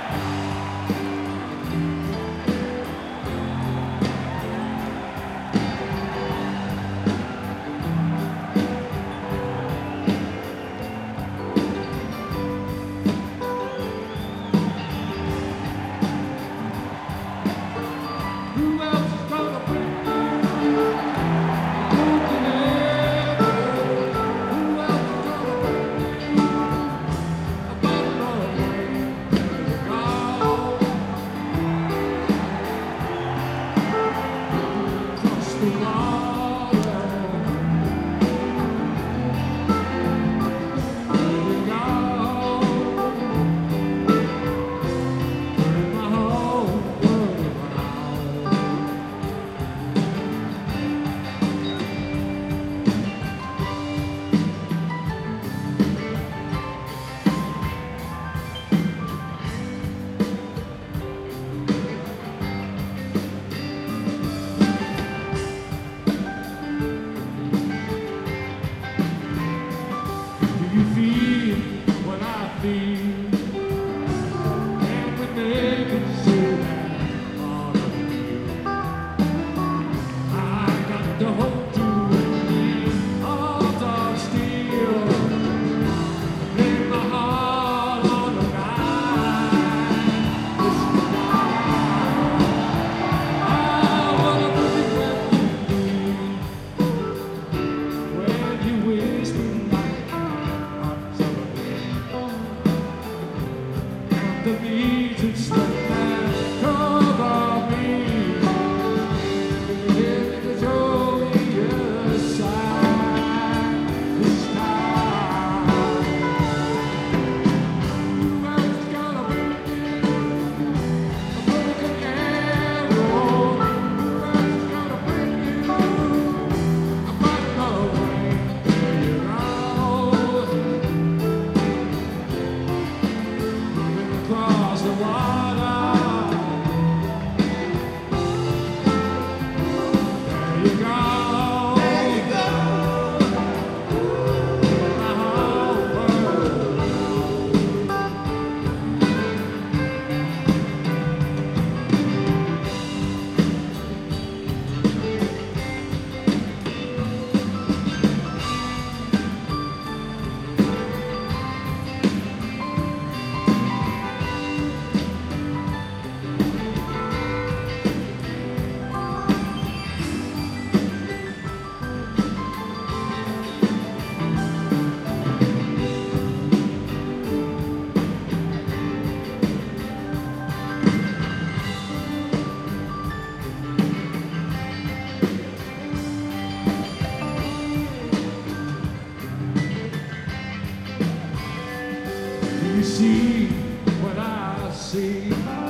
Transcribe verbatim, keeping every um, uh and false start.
You feel what I feel, and when they can see that part of me, I got to hold to it, heart of steel, lay my heart on the line. I wanna put it when you whisper. The music that cover me, in the joyous side this time. Whoever's gonna bring you a broken arrow, whoever's gonna bring you a fight away, there you go. Across the water, there you go, there you go, my whole world. You see what I see.